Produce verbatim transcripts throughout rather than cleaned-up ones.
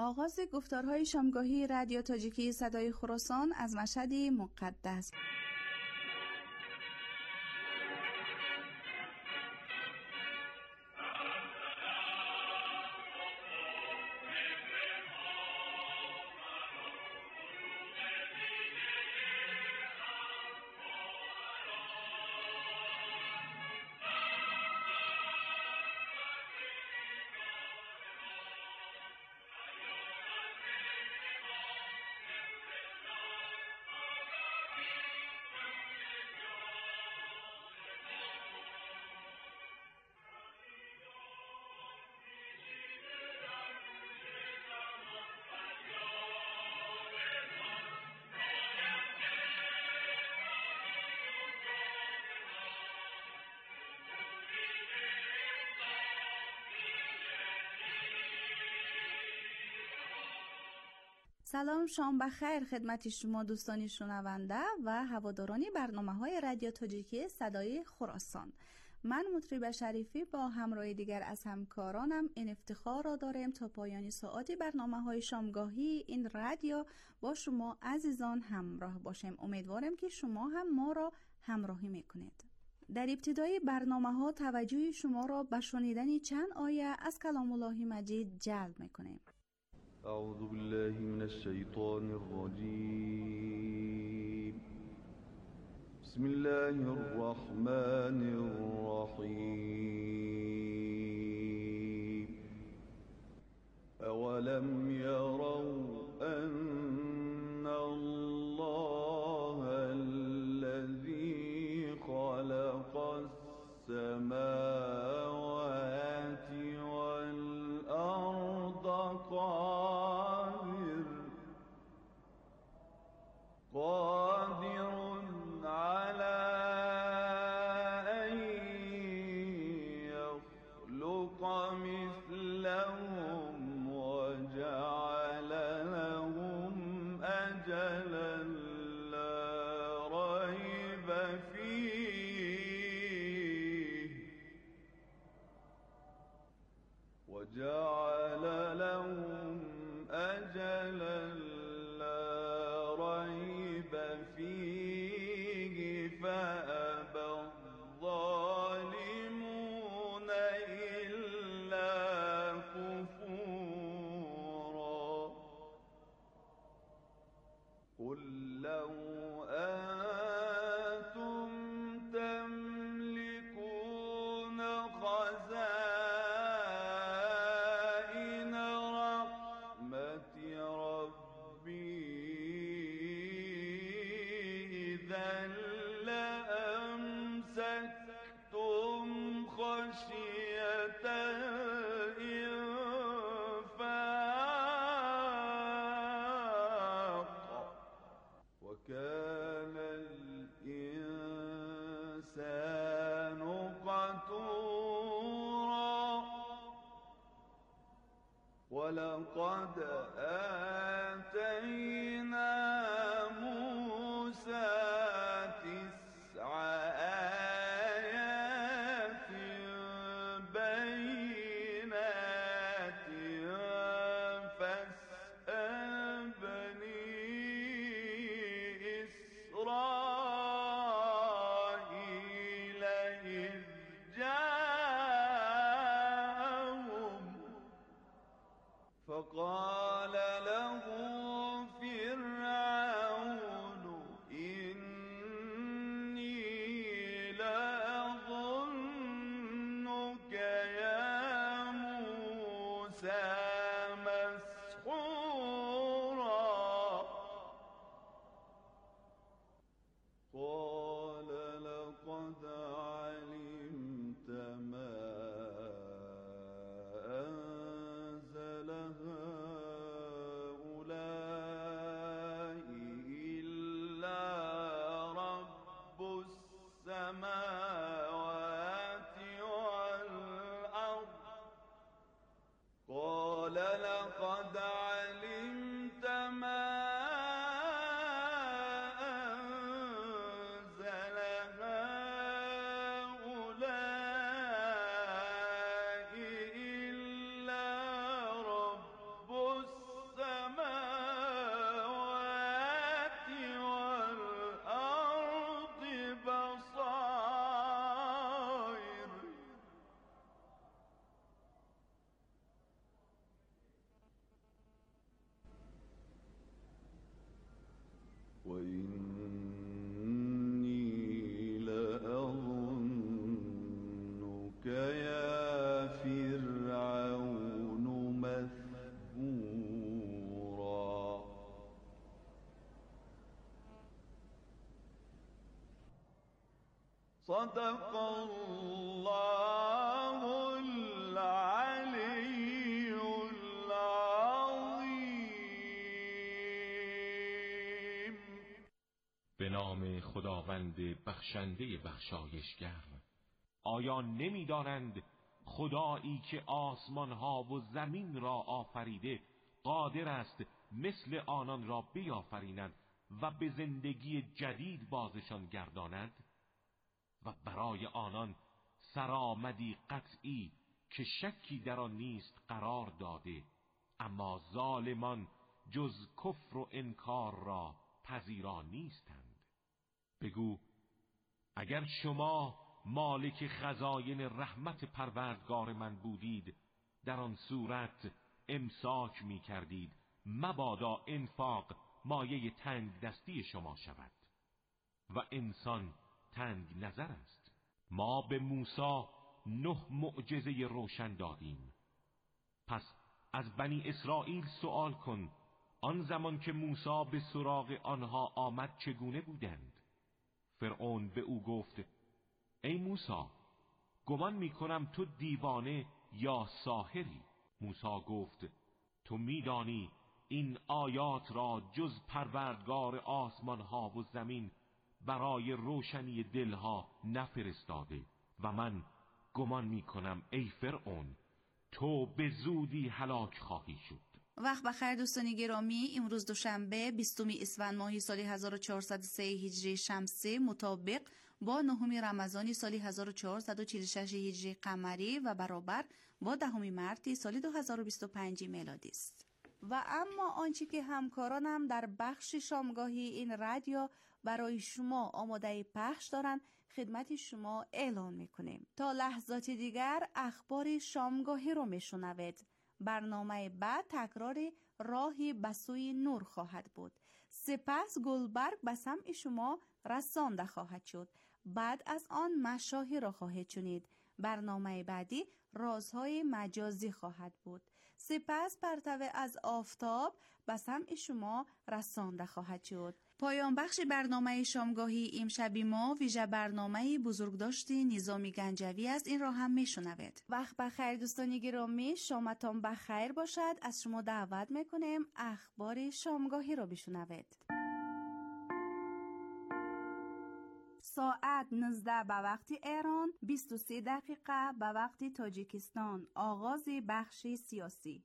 آغاز گفتارهای شامگاهی رادیو تاجیکی صدای خراسان از مشهد مقدس. سلام، شام بخیر خدمت شما دوستان شنونده و هواداران برنامه‌های رادیو تاجیکی صدای خراسان. من مطرب شریفی با همراه دیگر از همکارانم این افتخار را داریم تا پایان ساعت برنامه‌های شامگاهی این رادیو با شما عزیزان همراه باشیم. امیدوارم که شما هم ما را همراهی میکنید. در ابتدای برنامه‌ها توجه شما را به شنیدن چند آیه از کلام الله مجید جلب میکنیم. أعوذ بالله من الشيطان الرجيم. بسم الله الرحمن الرحيم. أولم يروا أن الله الذي خلق السماوات والأرض قادر قادر على أن يخلق مثلهم وجعل لهم أجلا لا ريب فيه وجعل لهم أجلا لا ريب فيه فأبى الظالمون إلا كفورا. قل لو أنتم تملكون خزائن رحمة ربي إذا لأمسكتم خشية الإنفاق وكان الإنسان قتورا. ولقد آتينا موسى تسع آيات بينات فاسأل بني إسرائيل إذ جاءهم فقال صدق الله العلی العظیم. به نام خداوند بخشنده بخشایشگر. آیا نمی‌دانند خدایی که آسمان ها و زمین را آفریده قادر است مثل آنان را بیافریند و به زندگی جدید بازشان گرداند و برای آنان سرآمدی قطعی که شکی در آن نیست قرار داده، اما ظالمان جز کفر و انکار را پذیرا نیستند. بگو اگر شما مالک خزاین رحمت پروردگار من بودید، در آن صورت امساک می کردید، مبادا انفاق مایه تنگ دستی شما شود و انسان تنگ نظر است. ما به موسی نه معجزه روشن دادیم. پس از بنی اسرائیل سؤال کن آن زمان که موسی به سراغ آنها آمد چگونه بودند؟ فرعون به او گفت ای موسی، گمان میکنم تو دیوانه یا ساحری. موسی گفت تو میدانی این آیات را جز پروردگار آسمان ها و زمین برای روشنی دلها نفرستاده و من گمان میکنم ای فرعون تو به زودی هلاک خواهی شد. وقت بخیر دوستان گرامی، امروز دوشنبه بیستم اسفند ماه سال هزار و چهارصد و سه هجری شمسی مطابق با نهم رمضان سال هزار و چهارصد و چهل و شش هجری قمری و برابر با دهم مارس سال دو هزار و بیست و پنج میلادی است. و اما آنچه که همکارانم در بخش شامگاهی این رادیو برای شما آماده پخش دارند خدمت شما اعلان میکنیم. تا لحظات دیگر اخبار شامگاهی رو میشنوید. برنامه بعد تکرار راهی به سوی نور خواهد بود. سپس گلبرگ به سمع شما رسانده خواهد شد. بعد از آن مشاهیر را خواهید شنید. برنامه بعدی رازهای مجازی خواهد بود. سپس پرتو از آفتاب به سمع شما رسانده خواهد شد. پایان بخش برنامه شامگاهی امشب ما ویژه برنامه بزرگداشت نظامی گنجوی است. این را هم میشنوید. وقت بخیر دوستان گرامی، شامتان بخیر باشد. از شما دعوت میکنیم اخبار شامگاهی را بشنوید. ساعت نوزده به وقت ایران، بیست و سه دقیقه به وقت تاجیکستان. آغاز بخش سیاسی.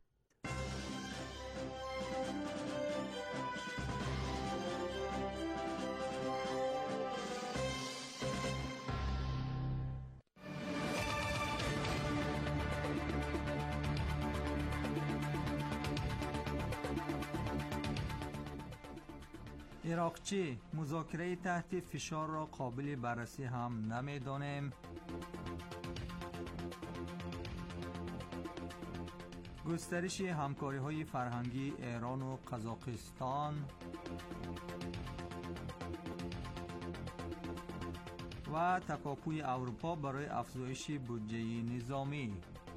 عراقچی مذاکره تحت فشار را قابل بررسی هم نمی‌دانیم. گسترش همکاری‌های فرهنگی ایران و قزاقستان و تکاپوی اروپا برای افزایش بودجه نظامی.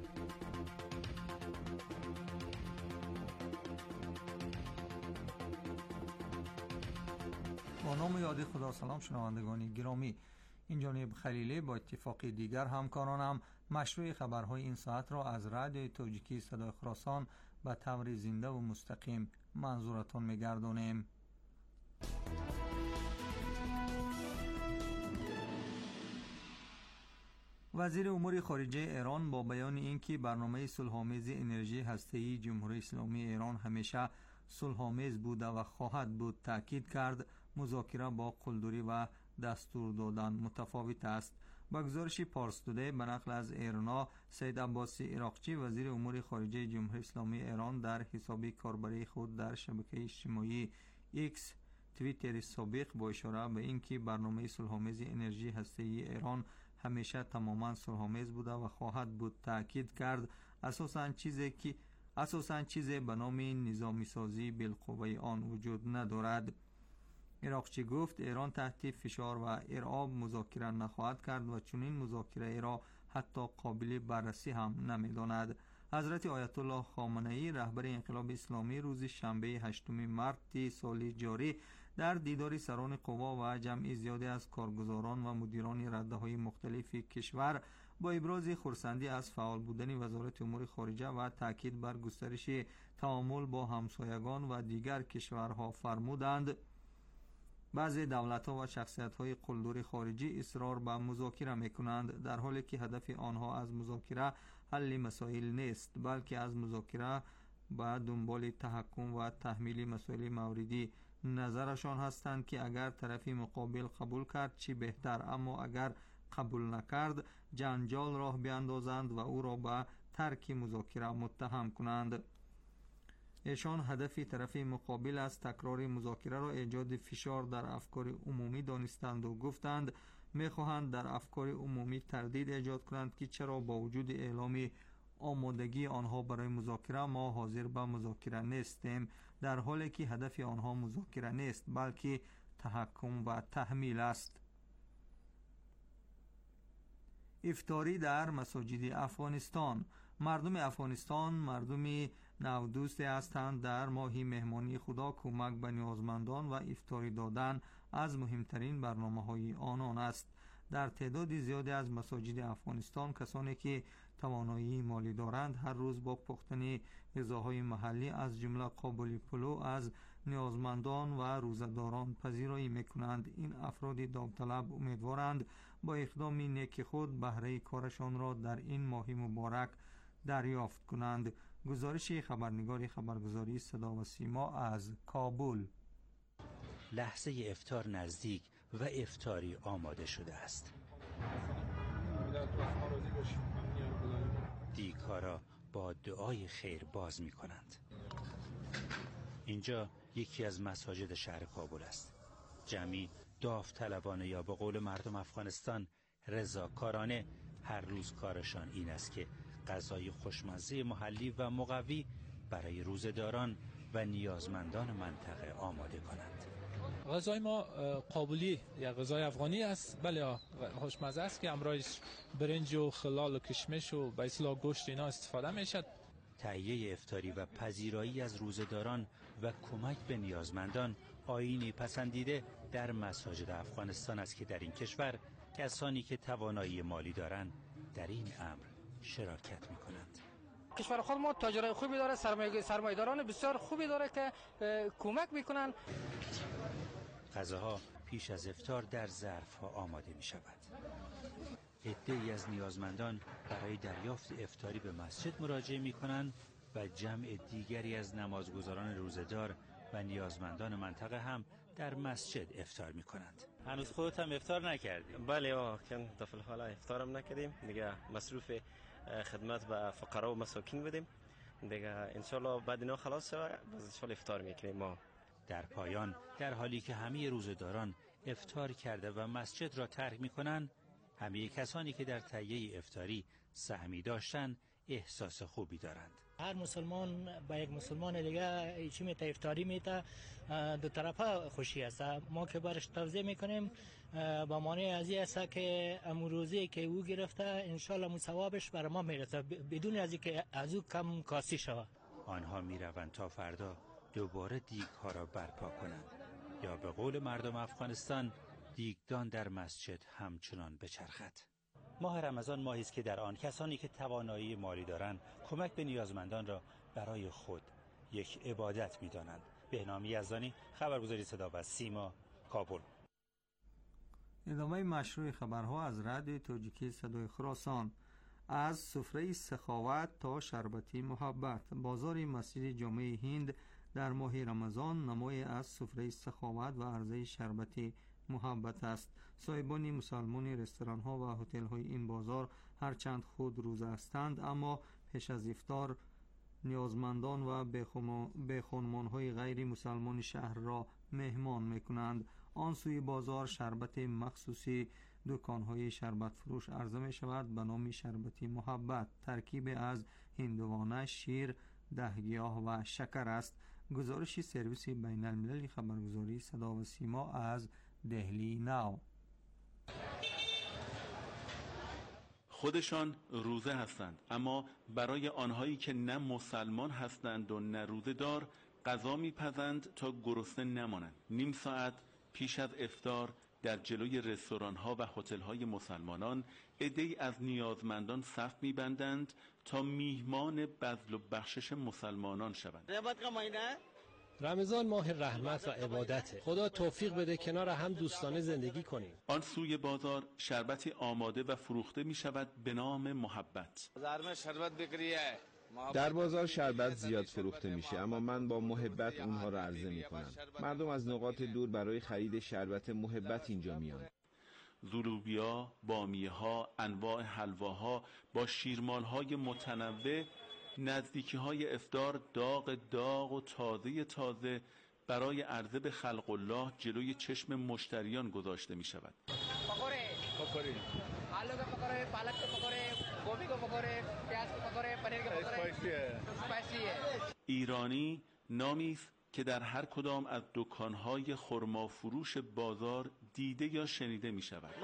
با نام یاد خدا. سلام شنوندگان گرامی، این جانب خلیلی با اتفاق دیگر همکارانم مشروع خبرهای این ساعت را از رادیو تاجیکی صدای خراسان به طور زنده و مستقیم منظورتان می‌گردانیم. وزیر امور خارجه ایران با بیان اینکه برنامه صلح‌آمیز انرژی هسته‌ای جمهوری اسلامی ایران همیشه صلح‌آمیز بوده و خواهد بود تاکید کرد مذاکره با قلدری و دستور دادن متفاوت است. با گزارش پارس تودی به نقل از ایرنا، سید عباسی عراقچی وزیر امور خارجه جمهوری اسلامی ایران در حساب کاربری خود در شبکه اجتماعی ایکس توییتر سابق با اشاره به اینکه برنامه صلح‌آمیز انرژی هسته‌ای ایران همیشه تماما صلح‌آمیز بوده و خواهد بود تاکید کرد اساساً چیزی که اساساً چیزی به نام نظامی سازی بالقوه آن وجود ندارد. عراقچی گفت ایران تحت فشار و ارعاب مذاکره نخواهد کرد و چنین مذاکره را حتی قابل بررسی هم نمی‌داند. حضرت آیت الله خامنه‌ای رهبر انقلاب اسلامی روز شنبه هشتم مارس سال جاری در دیداری سران قوا و جمعی زیادی از کارگزاران و مدیران رده‌های مختلف کشور با ابراز خرسندی از فعال بودن وزارت امور خارجه و تاکید بر گسترش تعامل با همسایگان و دیگر کشورها فرمودند بعضی دولت‌ها و شخصیت‌های قلدر خارجی اصرار به مذاکره می‌کنند، در حالی که هدف آنها از مذاکره حل مسائل نیست، بلکه از مذاکره به دنبال تحکم و تحمیل مسائل موردی نظرشان هستند که اگر طرف مقابل قبول کرد چی بهتر، اما اگر قبول نکرد جنجال راه بیاندازند و او را به ترک مذاکره متهم کنند. ایشان هدف طرف مقابل از تکرار مذاکره را ایجاد فشار در افکار عمومی دانستند و گفتند میخواهند در افکار عمومی تردید ایجاد کنند که چرا با وجود اعلام آمادگی آنها برای مذاکره ما حاضر به مذاکره نیستیم، در حالی که هدف آنها مذاکره نیست بلکه تحکم و تحمیل است. افطاری در مساجد افغانستان. مردم افغانستان مردم نودوستی هستند. در ماه مهمانی خدا کمک به نیازمندان و افطاری دادن از مهمترین برنامه‌های آنان است. در تعداد زیادی از مساجد افغانستان کسانی که توانایی مالی دارند هر روز با پختن غذاهای محلی از جمله قابلی پلو از نیازمندان و روزه‌داران پذیرایی می‌کنند. این افراد داوطلب امیدوارند با اقدام نیک خود بهره کارشان را در این ماه مبارک دریافت کنند. گزارش خبرنگار خبرگزاری صدا و سیما از کابل. لحظه افطار نزدیک و افطاری آماده شده است. دیگ‌ها با دعای خیر باز می کنند. اینجا یکی از مساجد شهر کابل است. جمعی داوطلبانه یا به قول مردم افغانستان رضاکارانه هر روز کارشان این است که غذای خوشمزه محلی و مقوی برای روزه‌داران و نیازمندان منطقه آماده کنند. غذای ما قابلی یا غذای افغانی است، بله خوشمزه است که امروز برنج و خلال و کشمش و به اصطلاح گوشت اینا استفاده میشد. تهیه افطاری و پذیرایی از روزه‌داران و کمک به نیازمندان آیینی پسندیده در مساجد افغانستان است که در این کشور کسانی که توانایی مالی دارند در این امر شراکت می‌کنند. کشور خود ما تاجرای خوبی داره، سرمایه سرمایه‌داران بسیار خوبی داره که کمک میکنن. غذاها پیش از افطار در ظرف‌ها آماده می شود. عده‌ای از نیازمندان برای دریافت افطاری به مسجد مراجعه می کنند و جمع دیگری از نمازگزاران روزه‌دار و نیازمندان منطقه هم در مسجد افطار می کنند. هنوز خودت هم افطار نکردی؟ بله آه کن دفل حالا افطارم نکردیم دیگه، مصروف خدمت به فقرا و مساکین بودیم دیگه. انشالله بعد اینا خلاص شد باز انشالله افطار میکنیم ما. در پایان در حالی که همه روزه‌داران افطار کرده و مسجد را ترک می‌کنند، همه کسانی که در تهیه افطاری سهمی داشتند احساس خوبی دارند. هر مسلمان با یک مسلمان دیگه چی میته افطاری میته، دو طرفه خوشی است. ما که برش توضیح میکنیم با معنی از این است که امروزی که او گرفته انشالله ثوابش بر ما میرسه بدون از اینکه از او کم کاسی شود. آنها میروند تا فردا دوباره دیگ‌ها را برپا کنند یا به قول مردم افغانستان دیگدان در مسجد همچنان بچرخد. ماه رمضان ماهی است که در آن کسانی که توانایی مالی دارند کمک به نیازمندان را برای خود یک عبادت می‌دانند. بهنام یزدانی، خبرگزاری صدا و سیما، کابل. ادامه مشروع خبرها از رادیو تاجیکی صدای خراسان. از سفره سخاوت تا شربتی محبت. بازار مسجد جامع هند در ماه رمضان نمای از سفره سخاوت و عرضه شربتی محبت است. صاحبان مسلمان رستوران ها و هتل های این بازار هرچند خود روزه هستند اما پیش از افطار نیازمندان و بخانمان های غیر مسلمان شهر را مهمان میکنند. آن سوی بازار شربت مخصوصی دکان های شربت فروش عرضه می شود به نام شربتی محبت. ترکیب از هندوانه، شیر، دهگیاه و شکر است. گزارش سرویس بین المللی خبرگزاری صدا و سیما از دهلی ناو. خودشان روزه هستند اما برای آنهایی که نه مسلمان هستند و نه روزه دار غذا میپزند تا گرسنه نمانند. نیم ساعت پیش از افطار در جلوی رستوران‌ها و هتل‌های مسلمانان عده‌ای از نیازمندان صف می‌بندند تا میهمان بذل و بخشش مسلمانان شوند. رمضان ماه رحمت و عبادته. خدا توفیق بده کنار هم دوستانه زندگی کنیم. آن سوی بازار شربتی آماده و فروخته می‌شود به نام محبت. در بازار شربت زیاد فروخته میشه، اما من با محبت اونها را عرضه میکنم. مردم از نقاط دور برای خرید شربت محبت اینجا میان. زلوبیا، بامیه‌ها، انواع حلواها با شیرمال‌های متنوع، نزدیکی‌های افطار داغ داغ و تازه تازه برای عرضه به خلق الله جلوی چشم مشتریان گذاشته می‌شود. پکوڑے پکوڑے آلو کے پکوڑے، پالک کے پکوڑے، گوبھی کے پکوڑے، پیاز کے پکوڑے، پنیر کے پکوڑے. اسپائسی ہے. ایرانی نامی است که در هر کدام از دکان‌های خرما فروش بازار دیده یا شنیده می‌شود.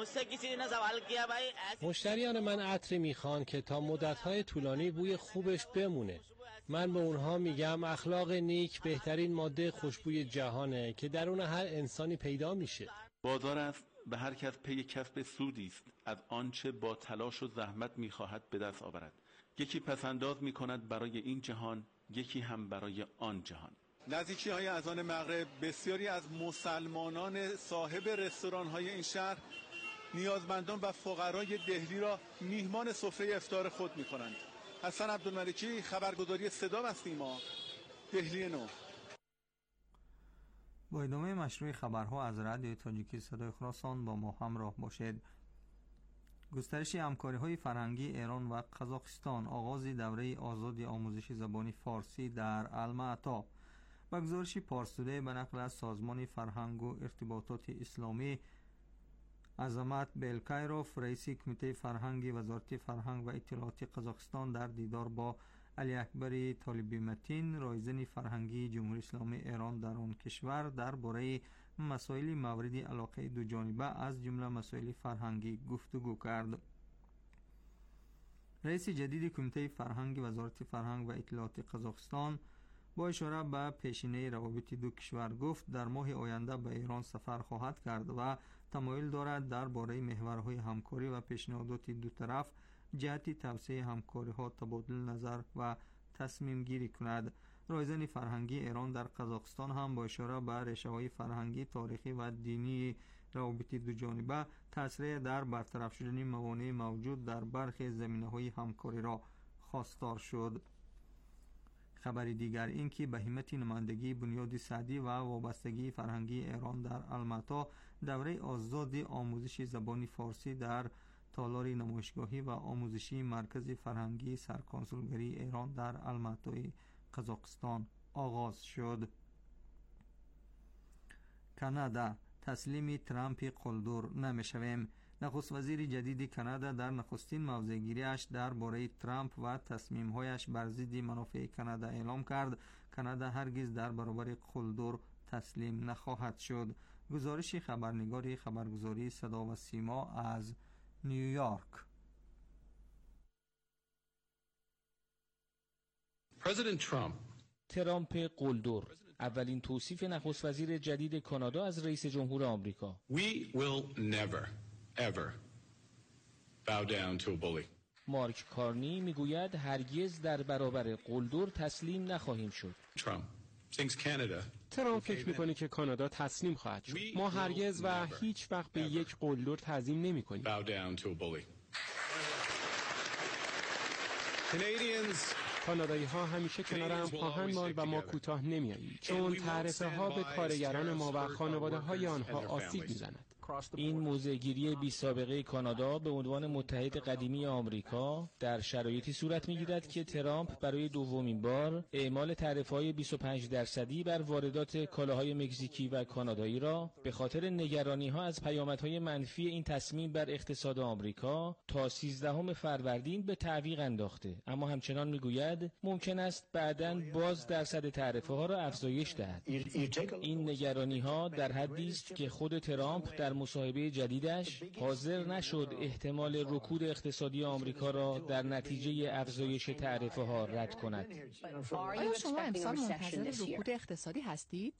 مشتریان من عطری میخوان که تا مدت‌های طولانی بوی خوبش بمونه. من به اونها میگم اخلاق نیک بهترین ماده خوشبوی جهانه که درون هر انسانی پیدا میشه. بازار است به هر کس پی کسب سودی است از آنچه با تلاش و زحمت می‌خواهد به دست آورد. یکی پسنداز می‌کند برای این جهان، یکی هم برای آن جهان. نزدیکی های اذان مغرب بسیاری از مسلمانان صاحب رستوران های این شهر نیازمندان و فقرای دهلی را میهمان سفره افطار خود می کنند. حسن عبدالملکی، خبرگزاری صدا و سیما، دهلی نو. با ادامه مشروع خبرها از رادیو تاجیکی صدای خراسان با ما همراه باشید. گسترش همکاری‌های فرهنگی ایران و قزاقستان، آغاز دوره آزادی آموزش زبان فارسی در الماتا. با گزارش پارس‌تودی به نقل از سازمان فرهنگ و ارتباطات اسلامی، عظمت بلکایروف، رئیس کمیته فرهنگی وزارت فرهنگ و اطلاعات قزاقستان در دیدار با علی اکبر طالبی متین، رایزن فرهنگی جمهوری اسلامی ایران در آن کشور درباره مسائل مورد علاقه دو جانبه از جمله مسائل فرهنگی گفتگو کرد. رئیس جدید کمیته فرهنگی وزارت فرهنگ و اطلاعات قزاقستان با اشاره به پیشینه روابط دو کشور گفت در ماه آینده به ایران سفر خواهد کرد و تمایل دارد درباره محورهای همکاری و پیشنهادات دو طرف جهت توسعه همکاری‌ها تبادل نظر و تصمیم گیری کند. رایزن فرهنگی ایران در قزاقستان هم با اشاره به ریشه‌های فرهنگی، تاریخی و دینی روابط دو جانبه تسریع در برطرف شدن موانع موجود در برخی زمینه‌های همکاری را خواستار شد. خبر دیگر این که به همت نمایندگی بنیاد سعدی و وابستگی فرهنگی ایران در الماتا دوره آزادی آموزش زبان فارسی در تالار نمایشگاهی و آموزشی مرکز فرهنگی سرکنسولگری ایران در الماتای قزاقستان آغاز شد. کانادا، تسلیم ترامپ قلدر نمیشویم. نخست وزیر جدید کانادا در نخستین موضع‌گیری‌اش درباره ترامپ و تصمیم‌هایش بر ضد منافع کانادا اعلام کرد کانادا هرگز در برابر قلدر تسلیم نخواهد شد. گزارش خبرنگار خبرگزاری صدا و سیما از نیویورک. President Trump. ترامپ قلدر، اولین توصیف نخست وزیر جدید کانادا از رئیس جمهور آمریکا. We will never ever bow down to a bully. مارک کارنی میگوید هرگز در برابر قلدر تسلیم نخواهیم شد. Trump thinks Canada. ترامپ فکر میکنه که کانادا تسلیم خواهد شد. ما هرگز و هیچ وقت به یک قلدر تعظیم نمی کنیم. Bow down to a bully. Canadians. کانادایی ها همیشه کنار هم خواهند ماند و ما کوتاه نمیاییم، چون تعرفه ها به کارگران ما و خانواده های آنها آسیب میزند. این موضع‌گیری بی سابقه کانادا به عنوان متحد قدیمی آمریکا در شرایطی صورت می‌گیرد که ترامپ برای دومین بار اعمال تعرفه‌های بیست و پنج درصدی بر واردات کالاهای مکزیکی و کانادایی را به خاطر نگرانی‌ها از پیامدهای منفی این تصمیم بر اقتصاد آمریکا تا سیزدهم فروردین به تعویق انداخته، اما همچنان می‌گوید ممکن است بعداً باز درصد تعرفه‌ها را افزایش دهد. این نگرانی‌ها در حدی است که خود ترامپ در مصاحبه جدیدش حاضر نشد احتمال رکود اقتصادی آمریکا را در نتیجه افزایش تعرفه ها رد کند. آیا شما امسال منتظر رکود اقتصادی هستید؟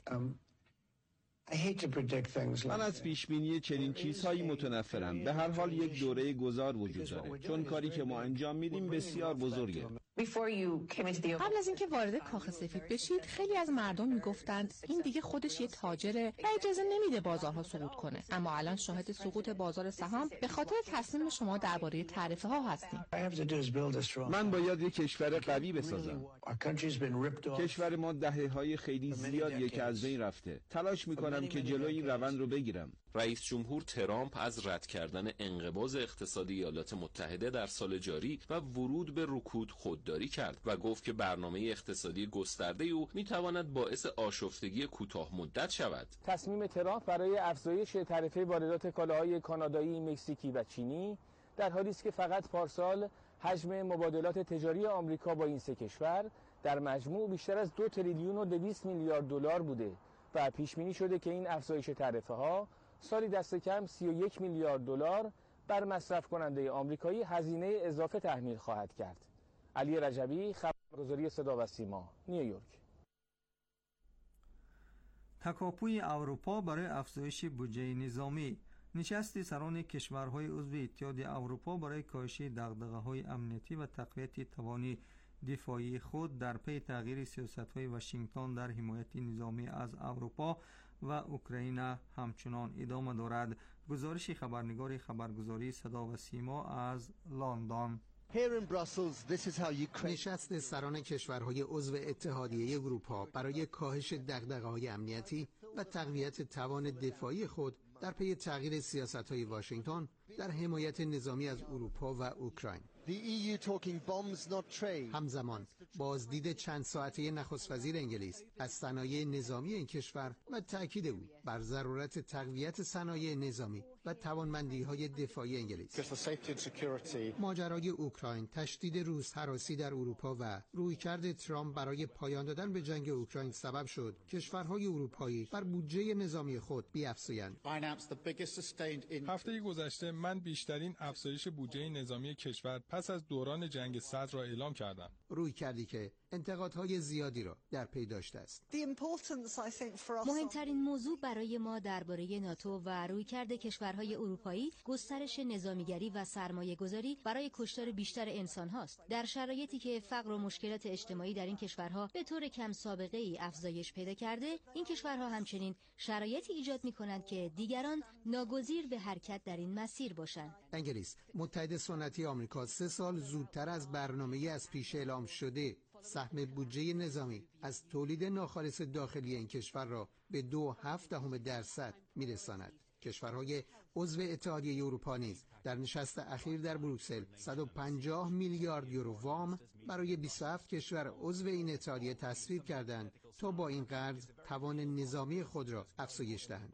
من از پیشبینی چنین چیزهایی متنفرم. به هر حال یک دوره گذار وجود داره، چون کاری که ما انجام میدیم بسیار بزرگه. قبل از اینکه وارد کاخ سفید بشید خیلی از مردم میگفتند این دیگه خودش یه تاجره و اجازه نمیده بازارها سقوط کنه، اما الان شاهد سقوط بازار سهام به خاطر تصمیم شما درباره تعرفه ها هستیم. من باید یک کشور قوی بسازم. کشور ما دهه‌های خیلی زیادیه که از بین رفته. تلاش میکنم که جلوی این روند رو بگیرم. رئیس جمهور ترامپ از رد کردن انقباض اقتصادی ایالات متحده در سال جاری و ورود به رکود خودداری کرد و گفت که برنامه اقتصادی گسترده او میتواند باعث آشفتگی کوتاه مدت شود. تصمیم ترامپ برای افزایش تعرفه واردات کالاهای کانادایی، مکزیکی و چینی در حالی است که فقط پارسال حجم مبادلات تجاری آمریکا با این سه کشور در مجموع بیشتر از دو تریلیون و دویست میلیارد دلار بوده و پیش بینی شده که این افزایش تعرفه ها سالی دست کم سی و یک میلیارد دلار بر مصرف کننده آمریکایی هزینه اضافه تحمیل خواهد کرد. علی رجبی، خبرگزاری صدا و سیما، نیویورک. تکاپوی اروپا برای افزایش بودجه نظامی. نشست سران کشورهای عضو اتحاد اروپا برای کاهش دغدغه‌های امنیتی و تقویت توان دفاعی خود در پی تغییر سیاست‌های واشنگتن در حمایت نظامی از اروپا و اوکراین همچنان ادامه دارد. گزارش خبرنگار خبرگزاری صدا و سیما از لندن. نشست سران کشورهای عضو اتحادیه اروپا برای کاهش دغدغه‌های امنیتی و تقویت توان دفاعی خود در پی تغییر سیاست‌های واشنگتن در حمایت نظامی از اروپا و اوکراین. همزمان بازدید چند ساعته نخست وزیر انگلیس از صنایع نظامی این کشور و تأکید او بر ضرورت تقویت صنایع نظامی و توانمندی‌های دفاعی انگلیس. ماجرای اوکراین، تشدید روس‌هراسی در اروپا و رویکرد ترامپ برای پایان دادن به جنگ اوکراین سبب شد کشورهای اروپایی بر بودجه نظامی خود بیفزایند. هفته گذشته من بیشترین افزایش بودجه نظامی کشور پس از دوران جنگ سرد را اعلام کردم. روی کردی که انتقادهای زیادی را در پی داشته است. مهمترین موضوع برای ما درباره ناتو و رویکرد کشورهای اروپایی گسترش نظامیگری و سرمایه‌گذاری برای کشتار بیشتر انسان هاست. در شرایطی که فقر و مشکلات اجتماعی در این کشورها به طور کم سابقه ای افزایش پیدا کرده، این کشورها همچنین شرایطی ایجاد می‌کنند که دیگران ناگزیر به حرکت در این مسیر باشند. انگلیس، متحد سنتی آمریکا، سه سال زودتر از برنامه‌ای از پیش اعلام شده سهم بودجه نظامی از تولید ناخالص داخلی این کشور را به دو هفت دهم درصد میرساند. کشورهای عضو اتحادیه اروپا نیز در نشست اخیر در بروکسل صد و پنجاه میلیارد یورو وام برای بیست و هفت کشور عضو این اتحادیه تصویب کردند تا با این قرض توان نظامی خود را افزایش دهند.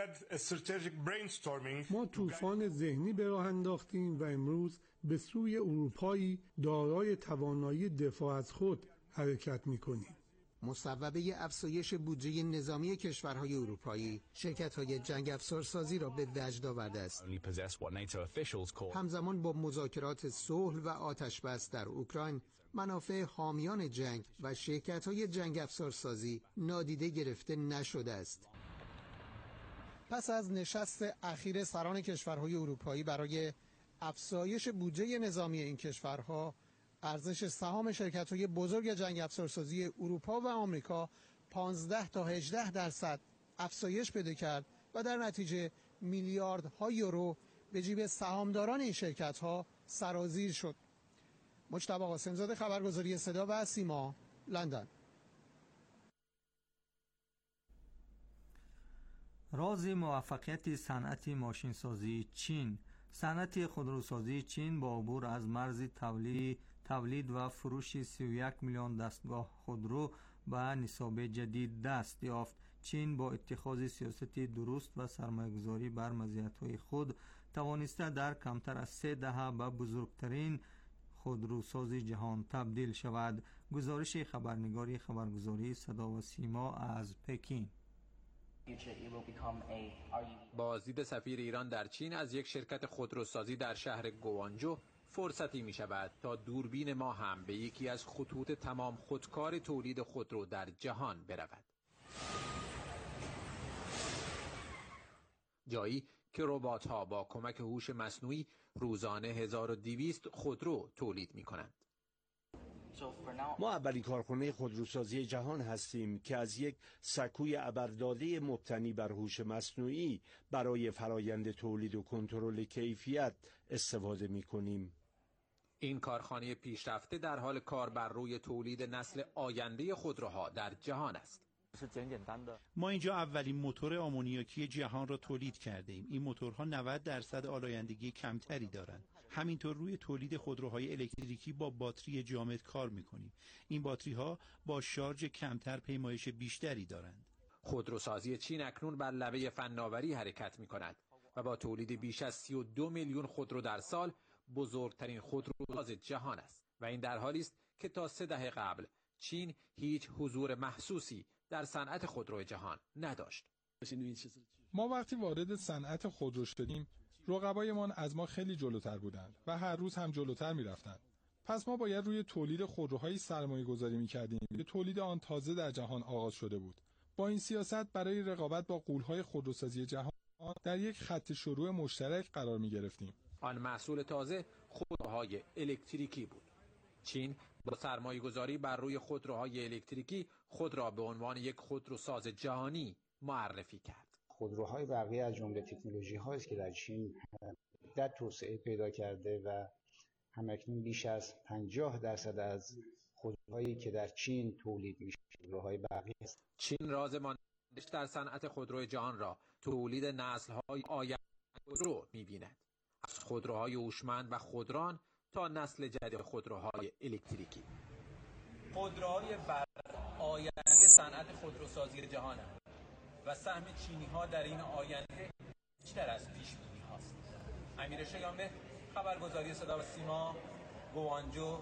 ما طوفان ذهنی به راه انداختیم و امروز به سوی اروپایی دارای توانایی دفاع از خود حرکت می‌کنیم. مصوبه افزایش بودجه نظامی کشورهای اروپایی شرکت‌های جنگ افزارسازی را به وجد آورده است. همزمان با مذاکرات صلح و آتشبس در اوکراین، منافع حامیان جنگ و شرکت‌های جنگ افزارسازی نادیده گرفته نشده است. پس از نشست اخیر سران کشورهای اروپایی برای افزایش بودجه نظامی این کشورها، ارزش سهام شرکت‌های بزرگ جنگ افزارسازی اروپا و آمریکا پانزده تا هجده درصد افزایش پیدا کرد و در نتیجه میلیاردها یورو به جیب سهامداران این شرکت‌ها سرازیر شد. مجتبی قاسم‌زاده، خبرگزاری صدا و سیما، لندن. راز موفقیت صنعت ماشینسازی چین. صنعت خودروسازی چین با عبور از مرز تولید تولید و فروش سی و یک میلیون دستگاه خودرو به نصاب جدید دست یافت. چین با اتخاذ سیاست درست و سرمایه‌گذاری بر مزیت‌های خود توانسته در کمتر از سه دهه به بزرگترین خودروساز جهان تبدیل شود. گزارش خبرنگاری خبرگزاری صدا و سیما از پکین. بازدید سفیر ایران در چین از یک شرکت خودروسازی در شهر گوانجو فرصتی می شود تا دوربین ما هم به یکی از خطوط تمام خودکار تولید خودرو در جهان برود. جایی که ربات‌ها با کمک هوش مصنوعی روزانه هزار و دویست خودرو تولید می کنند. ما اولین کارخانه خودروسازی جهان هستیم که از یک سکوی ابرداده مبتنی بر هوش مصنوعی برای فرایند تولید و کنترل کیفیت استفاده می کنیم. این کارخانه پیشرفته در حال کار بر روی تولید نسل آینده خودروها در جهان است. ما اینجا اولین موتور آمونیاکی جهان را تولید کرده ایم. این موتورها نود درصد آلایندگی کمتری دارند. همینطور روی تولید خودروهای الکتریکی با باتری جامد کار میکنیم. این باتری ها با شارژ کمتر پیمایش بیشتری دارند. خودروسازی چین اکنون بر لبه فناوری حرکت میکند و با تولید بیش از سی و دو میلیون خودرو در سال بزرگترین خودروساز جهان است و این در حالی است که تا سه دهه قبل چین هیچ حضور محسوسی در صنعت خودرو جهان نداشت. ما وقتی وارد صنعت خودرو شدیم، رقبایمان از ما خیلی جلوتر بودند و هر روز هم جلوتر می‌رفتند. پس ما باید روی تولید خودروهای سرمایه‌گذاری می‌کردیم که تولید آن تازه در جهان آغاز شده بود. با این سیاست برای رقابت با غول‌های خودروسازی جهان در یک خط شروع مشترک قرار می‌گرفتیم. آن محصول تازه خودروهای الکتریکی بود. چین با سرمایه‌گذاری بر روی خودروهای الکتریکی خود را به عنوان یک خودروساز جهانی معرفی کرد. خودروهای برقی از جمله تکنولوژی‌هایی است که در چین در توسعه پیدا کرده و همکنون بیش از پنجاه درصد از خودروهایی که در چین تولید میشه خودروهای برقی است. چین راز ماندش در صنعت خودرو جهان را تولید نسل‌های آینده خودرو می‌بیند. از خودروهای هوشمند و خودران تا نسل جدید خودروهای الکتریکی. خودروهای برق آینده صنعت خودروسازی جهانند و سهم چینی‌ها در این آینده بیشتر از پیش‌بینی هاست. امیر شیامه، خبرگزاری صدا و سیما، گوانجو.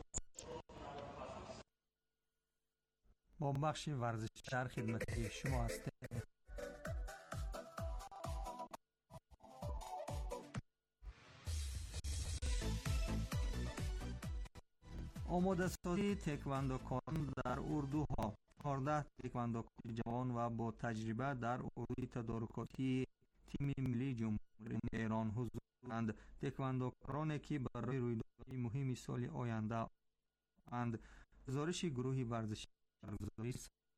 با بخش ورزش در خدمت شما هستیم. آماده سازی تکواندوکاران در اردوها. چهارده تکواندوکار جوان و با تجربه در اردوی تدارکاتی تیم ملی جمهوری ایران حضور دارند. تکواندوکارانی که برای رویدادهای مهم سال آینده اند. گزارش گروه ورزشی برگزاری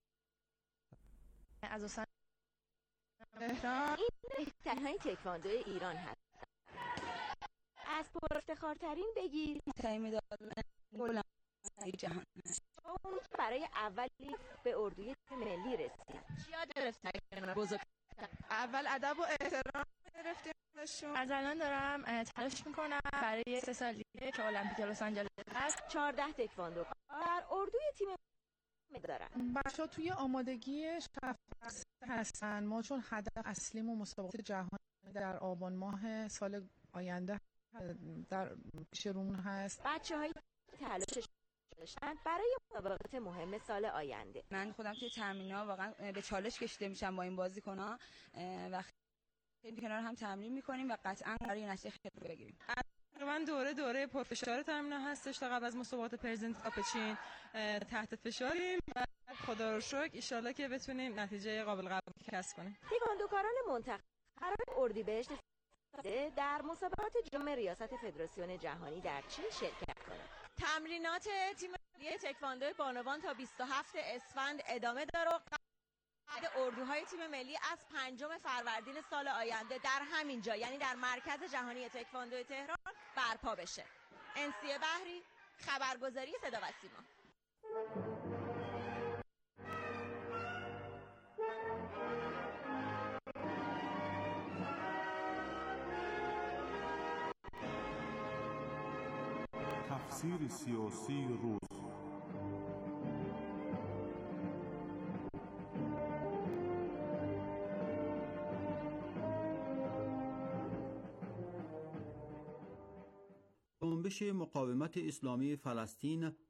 از استان تهران. این بهترین تکواندو ایران هست. از پرافتخارترین بگیر تیم دادن جهان اون برای اولی به اردوی ملی رسید. چیا گرفتن بزرگ؟ اول ادب و احترام گرفتیم ازشون. از الان دارم تلاش میکنم برای سه سال دیگه که المپیک لس آنجلس هست چهارده تکواندو در اردوی تیم دارن. بچه‌ها توی آمادگی شفاف هستن. ما چون هدف اصلیمون مسابقات جهانی در آبان ماه سال آینده در پیش رومون هست. بچه‌های تلاشش داشتن برای مسابقات مهم سال آینده. من خودم توی تمرین‌ها واقعا به چالش کشیده میشم با این بازیکن‌ها و خیلی کنار هم تمرین می‌کنیم و قطعاً قراره نتیجه خیلی بگیریم. من دوره دوره پرفشار تمرین هستش تا قبل از مسابقات پرزنت کاپ چین تحت فشاریم و خدا رو شکر ان شاءالله که بتونیم نتیجه قابل قبولی کسب کنیم. تکواندوکاران منتخب قرار اردیبهشت در مسابقات جام ریاست فدراسیون جهانی در چین شرکت کنند. تمرینات تیم ملی تکواندو بانوان تا بیست و هفتم اسفند ادامه داره و قرار اردوهای تیم ملی از پنجم فروردین سال آینده در همین جا یعنی در مرکز جهانی تکواندو تهران برپا بشه. انسیه بحری، خبرگزاری صدا و سیما. تفسیر سیاسی روز. جنبش مقاومت اسلامی فلسطین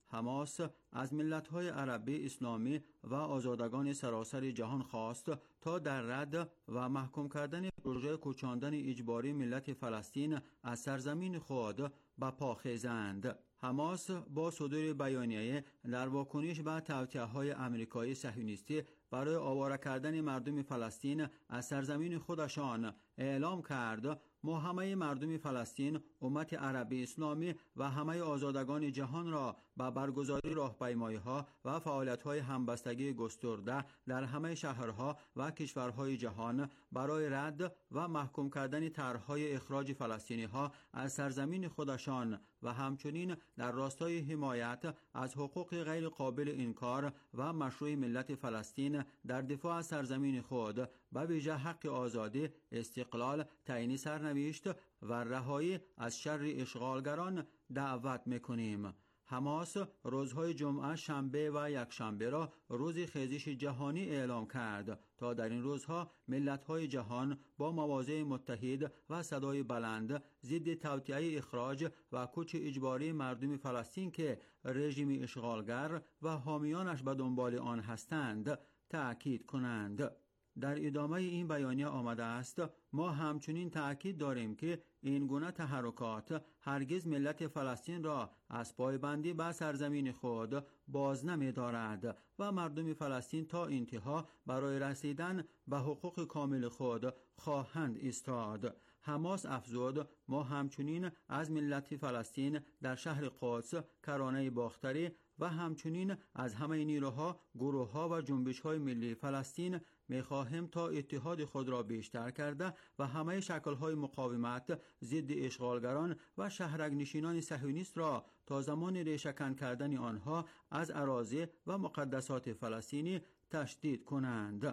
حماس از ملت‌های عربی اسلامی و آزادگان سراسر جهان خواست تا در رد و محکوم کردن پروژه کوچاندن اجباری ملت فلسطین از سرزمین خود به پا خیزند. حماس با صدور بیانیه در واکنش به توطئه‌های آمریکایی صهیونیستی برای آواره کردن مردم فلسطین از سرزمین خودشان اعلام کرد ما همه مردم فلسطین، امت عربی اسلامی و همه آزادگان جهان را به برگزاری راهپیمایی‌ها و فعالیت‌های همبستگی گسترده در همه شهرها و کشورهای جهان برای رد و محکوم کردن طرح‌های اخراج فلسطینی‌ها از سرزمین خودشان و همچنین در راستای حمایت از حقوق غیر قابل انکار و مشروع ملت فلسطین در دفاع از سرزمین خود، به ویژه حق آزادی، استقلال، تعیین سرنوشت و رهایی از شر اشغالگران دعوت می‌کنیم. حماس روزهای جمعه، شنبه و یکشنبه را روز خیزش جهانی اعلام کرد تا در این روزها ملت‌های جهان با مواضع متحد و صدای بلند ضد توطئه، اخراج و کوچ اجباری مردم فلسطین که رژیم اشغالگر و حامیانش به دنبال آن هستند تأکید کنند. در ادامه این بیانیه آمده است ما همچنین تأکید داریم که این گونه تحرکات هرگز ملت فلسطین را از پایبندی به سرزمین خود باز نمی دارد و مردم فلسطین تا انتها برای رسیدن به حقوق کامل خود خواهند ایستاد. حماس افزود ما همچنین از ملت فلسطین در شهر قدس، کرانه باختری و همچنین از همه نیروها، گروه‌ها و جنبش‌های ملی فلسطین می‌خواهیم تا اتحاد خود را بیشتر کرده و همه شکل‌های مقاومت ضد اشغالگران و شهرک‌نشینان صهیونیست را تا زمان ریشه‌کن کردن آنها از اراضی و مقدسات فلسطینی تشدید کنند.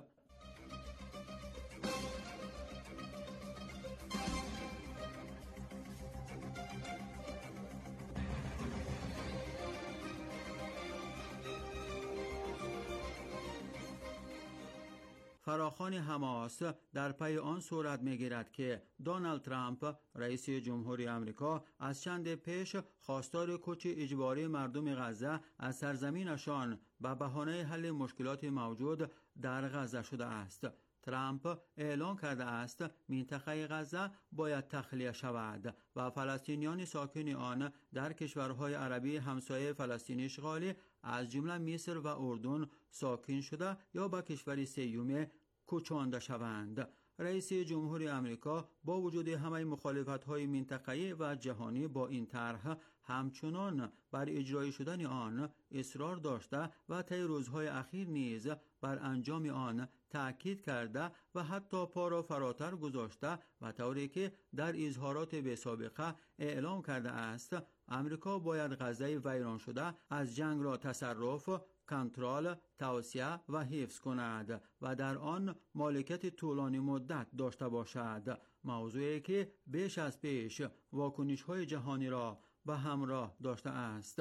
فراخوان حماس در پی آن صورت می‌گیرد که دونالد ترامپ رئیس جمهوری آمریکا از چند پیش خواستار کوچ اجباری مردم غزه از سرزمینشان به بهانه حل مشکلات موجود در غزه شده است. ترامپ اعلان کرده است منطقه غزه باید تخلیه شود و فلسطینیان ساکن آن در کشورهای عربی همسایه فلسطین اشغالی از جمله مصر و اردن ساکن شده یا به کشور سوم کوچانده شوند. رئیس جمهوری آمریکا با وجود همه مخالفت‌های منطقه‌ای و جهانی با این طرح همچنان بر اجرای شدن آن اصرار داشته و طی روزهای اخیر نیز بر انجام آن تأکید کرده و حتی پا را فراتر گذاشته و طوری که در اظهارات بی‌سابقه اعلام کرده است آمریکا باید غزه ویران شده از جنگ را تصرف، کنترل، توسعه و حفظ کند و در آن مالکیت طولانی مدت داشته باشد، موضوعی که بیش از پیش واکنش‌های جهانی را به همراه داشته است.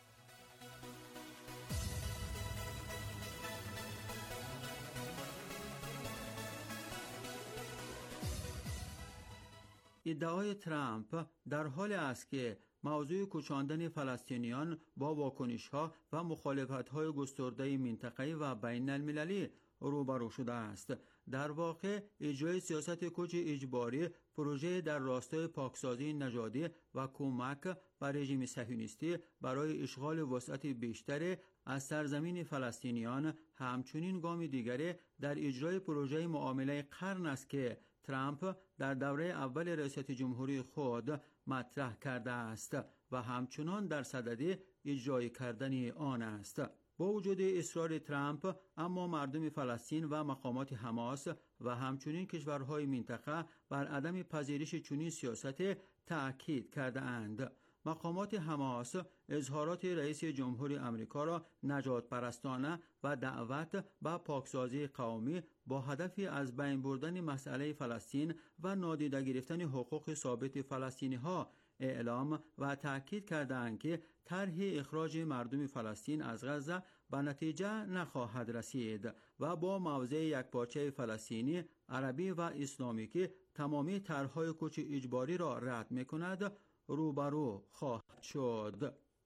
ادعای ترامپ در حال است که موضوع کوچاندن فلسطینیان با واکنش‌ها و مخالفت‌های گسترده منطقه‌ای و بین المللی روبرو شده است. در واقع اجرای سیاست کوچ اجباری پروژه در راستای پاکسازی نژادی و کمک به رژیم صهیونیستی برای اشغال وسعت بیشتری از سرزمین فلسطینیان همچنین گام دیگری در اجرای پروژه معامله قرن است که ترامپ در دوره اول ریاست جمهوری خود مطرح کرده است و همچنان در صدد اجرای کردن آن است. با وجود اصرار ترامپ اما مردم فلسطین و مقامات حماس و همچنین کشورهای منطقه بر عدم پذیرش چنین سیاست تأکید کرده اند. مقامات حماس اظهارات رئیس جمهوری آمریکا را نجات پرستانه و دعوت به پاکسازی قومی با هدف از بین بردن مسئله فلسطین و نادیده گرفتن حقوق ثابت فلسطینی ها اعلام و تأکید کردند که طرح اخراج مردم فلسطین از غزه به نتیجه نخواهد رسید و با موضع یکپارچه فلسطینی، عربی و اسلامی که تمامی طرح‌های کوچ اجباری را رد می‌کند روبرو خواهد شد.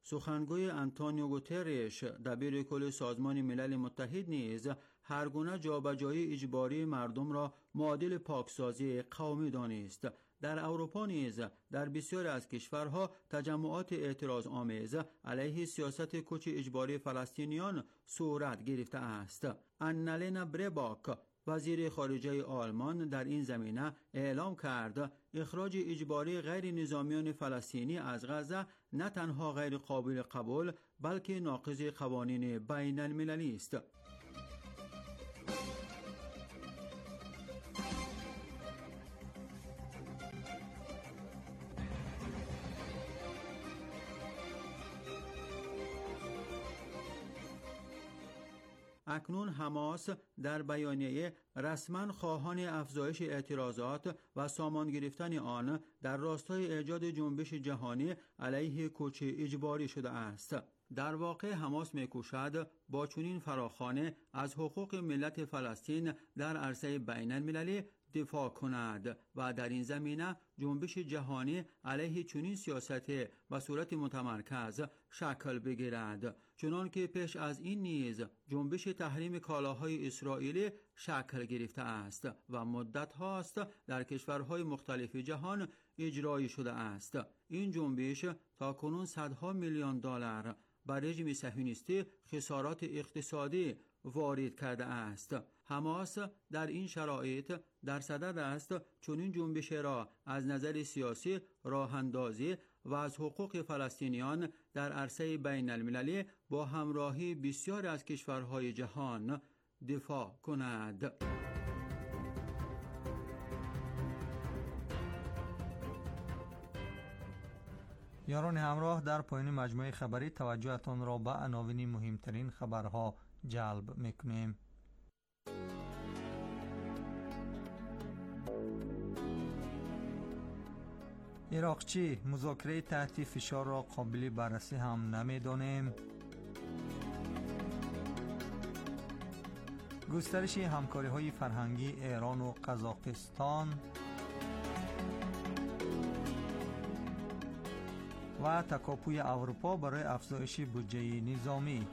سخنگوی آنتونیو گوترش دبیر کل سازمان ملل متحد نیز هر گونه جابجایی اجباری مردم را معادل پاکسازی قومی دانست. در اروپا نیز در بسیاری از کشورها تجمعات اعتراض آمیز علیه سیاست کوچ اجباری فلسطینیان صورت گرفته است. آنالنا برباک وزیر خارجه آلمان در این زمینه اعلام کرد اخراج اجباری غیر نظامیان فلسطینی از غزه نه تنها غیر قابل قبول بلکه ناقض قوانین بین المللی است. اکنون حماس در بیانیه رسما خواهان افزایش اعتراضات و سامان گرفتن آن در راستای ایجاد جنبش جهانی علیه کوچ اجباری شده است. در واقع حماس می‌کوشد با چنین فراخوان از حقوق ملت فلسطین در عرصه بین المللی دفاع کند و در این زمینه جنبش جهانی علیه چنین سیاست به صورت متمرکز شکل بگیرد، چنان که پیش از این نیز جنبش تحریم کالاهای اسرائیلی شکل گرفته است و مدت هاست در کشورهای مختلف جهان اجرایی شده است. این جنبش تا کنون صدها میلیون دلار بر رژیم صهیونیستی خسارات اقتصادی وارد کرده است. حماس در این شرایط در صدد است چنین جنبش را از نظر سیاسی راه اندازی و از حقوق فلسطینیان در عرصه بین المللی با همراهی بسیار از کشورهای جهان دفاع کند. یاران همراه، در پایان مجموعه خبری توجهتان را به عناوین مهمترین خبرها جلب میکنیم. عراقچی مذاکره تحت فشار را قابل بررسی هم نمیدانیم. گسترش همکاری های فرهنگی ایران و قزاقستان و تکاپوی اروپا برای افزایش بودجه نظامی.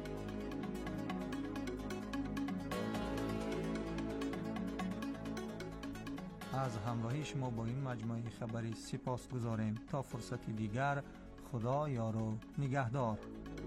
از همراهی شما با این مجموعه خبری سپاس گذاریم. تا فرصتی دیگر، خدا یار و نگهدار.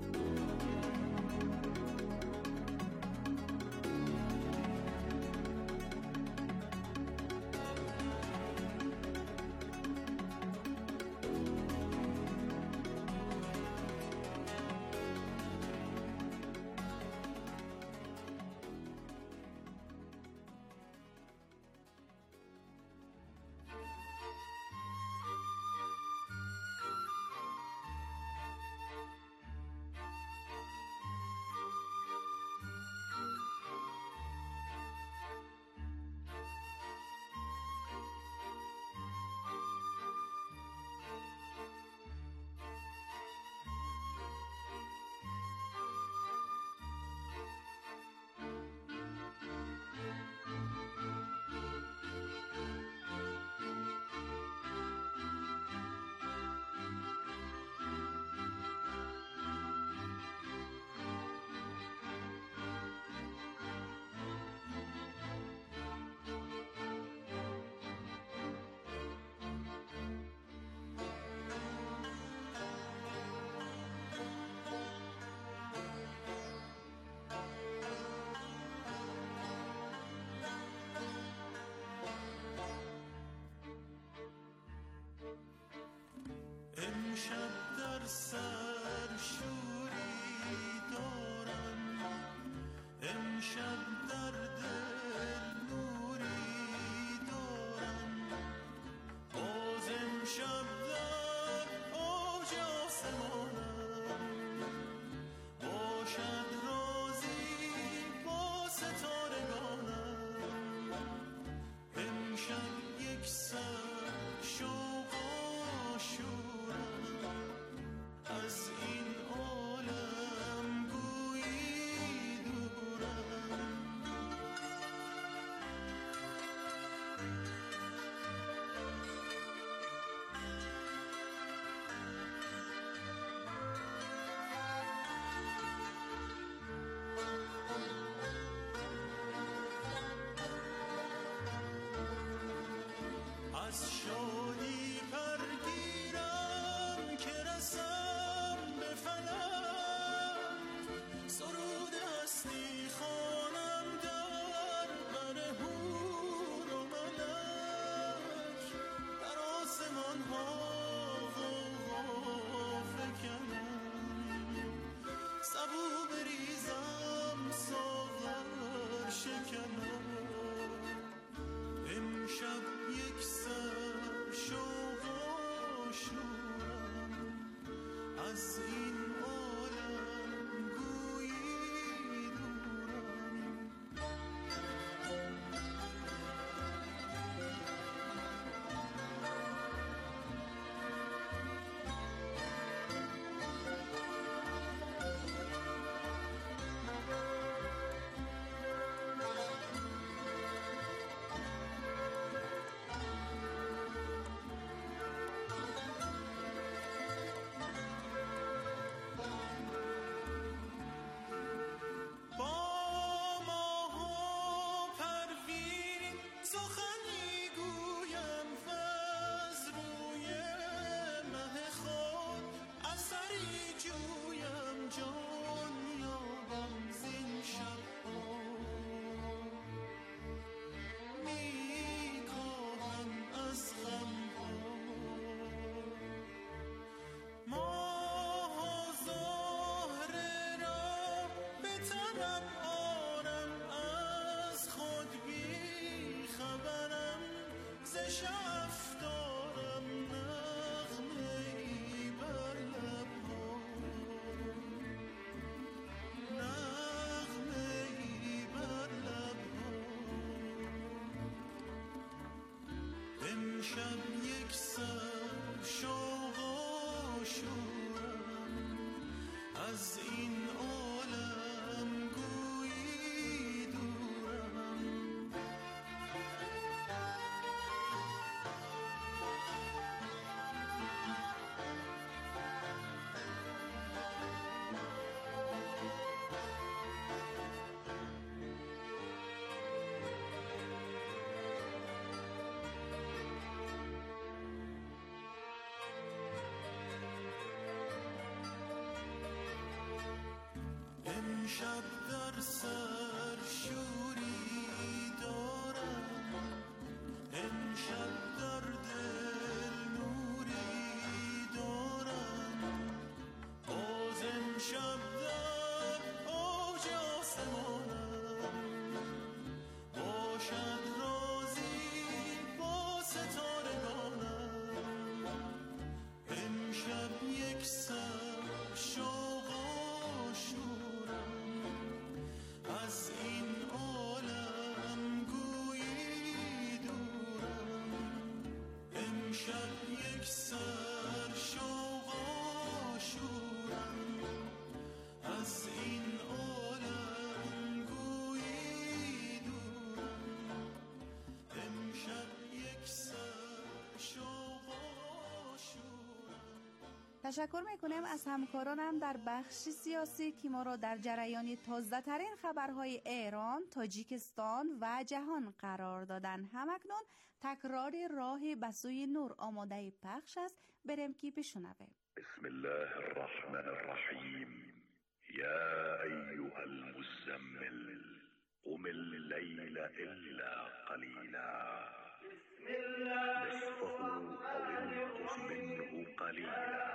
امشب در سر شوری دارم، امشب در دل نوری دارم، باز امشب در اوج آسمانم، باشد رازی با ستارگانم، امشب یک سر شوق آشورم، از این عالم گویی دورم. از این عالم گویی امشب یک سر شوق و شورم از این عالم گویی دورم امشب در سر شوری دارم امشب در دل نوری دارم باز امشب در اوج آسمانم باشد رازی با ستارگانم امشب یک سر شوق و شورم از این عالم گویی دورم امشب یک سر شوق و شورم از این عالم گویی دورم امشب یک سر شوق و شورم. تشکر میکنم از همکارانم در بخش سیاسی که ما را در جریان تازه ترین خبرهای ایران، تاجیکستان و جهان قرار دادن. همکنون تکرار راه به سوی نور آماده پخش است، بریم که بشنویم. بسم الله الرحمن الرحیم. یا ایها المزمل قم اللیل الا قلیلا نصفه او انقص منه قلیلا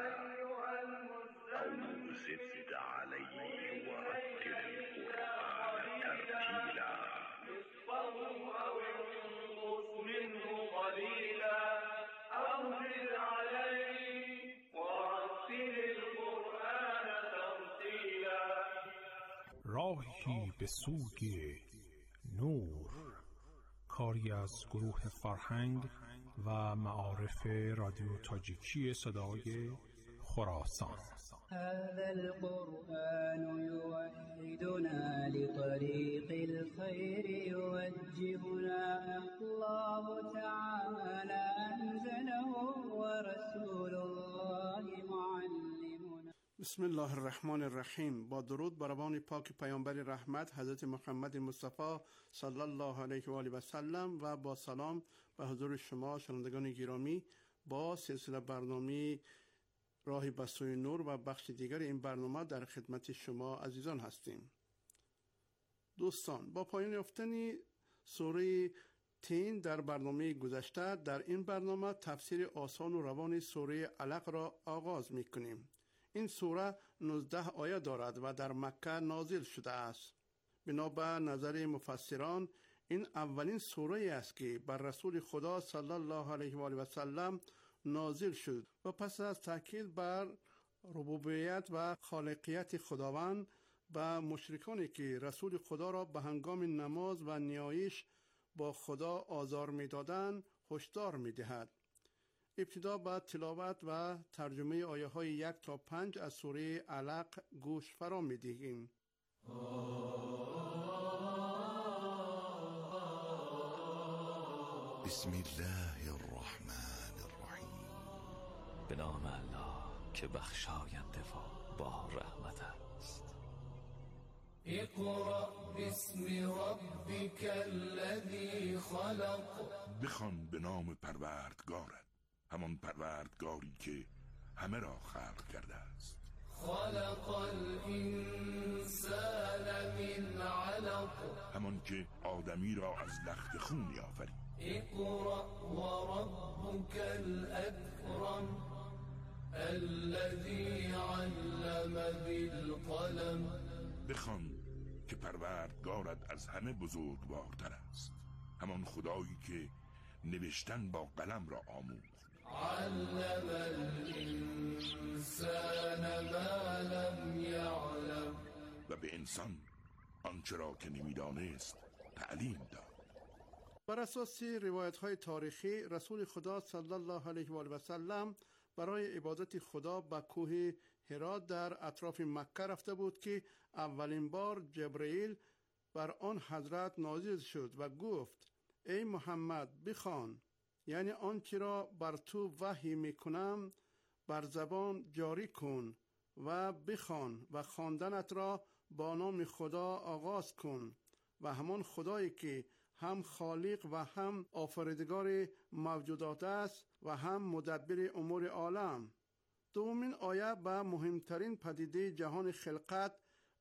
او زد علیه ورتل القرآن ترتیلا نصفه او انقص منه قلیلا او زد علیه ورتل القرآن ترتیلا. راهی به سوی نور، کاری از گروه فرهنگ و معارف رادیو تاجیکی صدای خراسان. هذا القرآن يوحدنا لطريق الخير يوجهنا الله تعالى أنزله ورسول الله معلمنا. بسم الله الرحمن الرحیم. با درود بر روان پاک پیامبر رحمت حضرت محمد مصطفی صلی الله علیه و آله و سلم و با سلام به حضور شما شنوندگان گرامی با سلسله برنامه راهی به سوی نور و بخش دیگر این برنامه در خدمت شما عزیزان هستیم. دوستان، با پایان یافتن سوره تین در برنامه گذشته، در این برنامه تفسیر آسان و روان سوره علق را آغاز می کنیم. این سوره نوزده آیه دارد و در مکه نازل شده است. بنا به نظر مفسران این اولین سوره است که بر رسول خدا صلی الله علیه و آله و سلم نازل شد و پس از تاکید بر ربوبیت و خالقیت خداوند به مشرکانی که رسول خدا را به هنگام نماز و نیایش با خدا آزار می‌دادند هشدار می‌دهد. ابتدا به تلاوت و ترجمه آیه های یک تا پنج از سوره علق گوش فرا می‌دهیم. بسم الله الرحمن الرحیم. به نام الله که بخشاینده و با رحمت است. اقرأ باسم ربک الذی خلق. بخوان به نام پروردگارت، همان پروردگاری که همه را خلق کرده است. خلق الانسان من علق. همان که آدمی را از لخت خون آفرید. اقرأ و ربک الاکرم الذی علم بالقلم. بخوان که پروردگارت از همه بزرگوارتر است، همان خدایی که نوشتن با قلم را آموخت. علم الانسان ما لم یعلم. و به انسان آنچه را که نمیدانست تعلیم داد. بر اساس روایت های تاریخی رسول خدا صلی الله علیه و آله و سلم برای عبادت خدا به کوه حرا در اطراف مکه رفته بود که اولین بار جبرئیل بر آن حضرت نازل شد و گفت ای محمد بخوان، یعنی آنچه را بر تو وحی میکنم بر زبان جاری کن و بخوان و خواندنت را با نام خدا آغاز کن و همان خدایی که هم خالق و هم آفریدگار موجودات است و هم مدبر امور عالم. دومین آیه به مهمترین پدیده جهان خلقت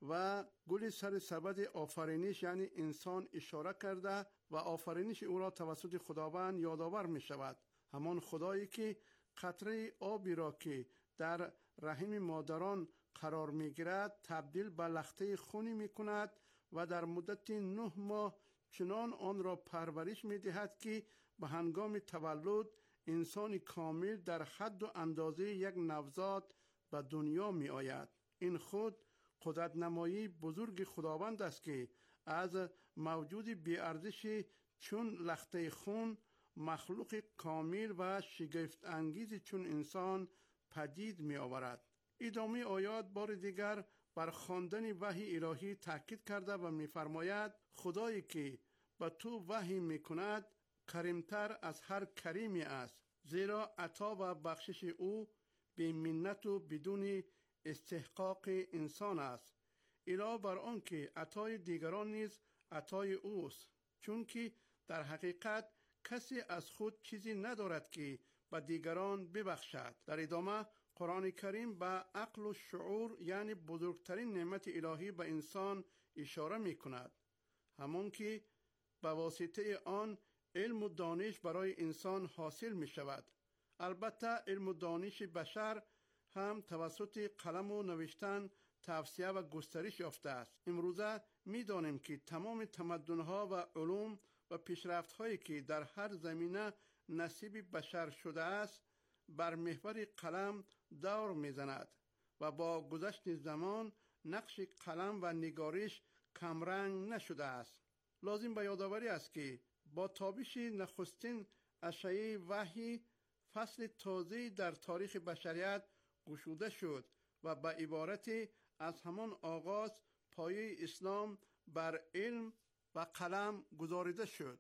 و گل سر سبد آفرینش یعنی انسان اشاره کرده و آفرینش او را توسط خداوند یادآور می شود. همان خدایی که قطره آبی را که در رحم مادران قرار می گیرد تبدیل به لخته خونی می کند و در مدت نه ماه چنان آن را پرورش می دهد که به هنگام تولد انسان کامل در حد و اندازه یک نوزاد به دنیا می آید. این خود قدرت نمایی بزرگ خداوند است که از موجود بی‌ارزش چون لخته خون مخلوق کامل و شگفت انگیز چون انسان پدید می آورد. ادامه آیات بار دیگر بر خواندن وحی الهی تاکید کرده و می فرماید خدایی که به تو وحی می کند کریمتر از هر کریمی است، زیرا عطا و بخشش او به منت و بدون استحقاق انسان است. علاوه بر آن که عطای دیگران نیز عطای اوست، چون که در حقیقت کسی از خود چیزی ندارد که به دیگران ببخشد. در ادامه قرآن کریم به عقل و شعور یعنی بزرگترین نعمت الهی به انسان اشاره می کند، همون که به واسطه آن علم و دانش برای انسان حاصل می شود. البته علم و دانش بشر هم توسط قلم و نوشتن توسعه و گسترش یافته است. امروزه می دانیم که تمام تمدن‌ها و علوم و پیشرفت‌هایی که در هر زمینه نصیب بشر شده است بر محور قلم دور می‌زند و با گذشت زمان نقش قلم و نگارش کمرنگ نشده است. لازم به یادآوری است که با تابش نخستین اشعه وحی فصل تازه در تاریخ بشریت گشوده شد و به عبارت از همان آغاز پایه اسلام بر علم و قلم گذاریده شد.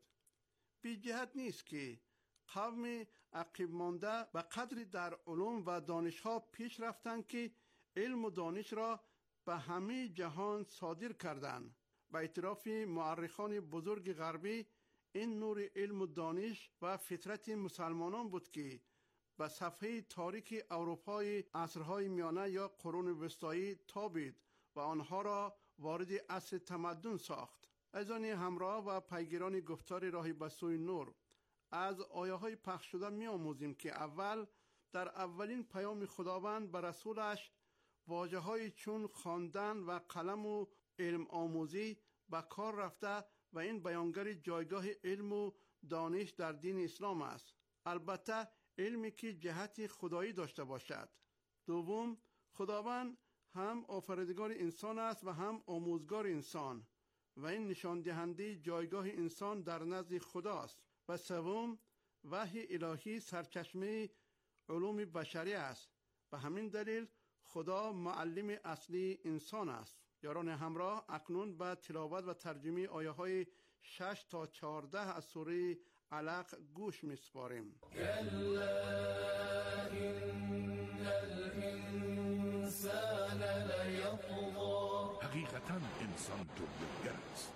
بی جهت نیست که قوم عقب مانده به قدری در علوم و دانش‌ها پیش رفتند که علم و دانش را به همه جهان صادر کردند. به اعتراف مورخان بزرگ غربی این نور علم و دانش و فطرت مسلمانان بود که به صفحه تاریک اروپای عصرهای میانه یا قرون وسطایی تابید و آنها را وارد عصر تمدن ساخت. عزیزان همراه و پیگیران گفتار راهی به سوی نور، از آیه های پخش شده می آموزیم که اول در اولین پیام خداوند به رسولش واژه های چون خواندن و قلم و علم آموزی به کار رفته و این بیانگر جایگاه علم و دانش در دین اسلام است. البته علمی که جهت خدایی داشته باشد. دوم، خداوند هم آفریدگار انسان است و هم آموزگار انسان و این نشان دهنده جایگاه انسان در نزد خداست. و سوم، وحی الهی سرچشمه علوم بشری است. به همین دلیل خدا معلم اصلی انسان است. یاران همراه، اکنون به تلاوت و ترجمه آیه های شش تا چهارده از سوره علق گوش می‌سپاریم. حقیقتاً انسان طغیانگر است،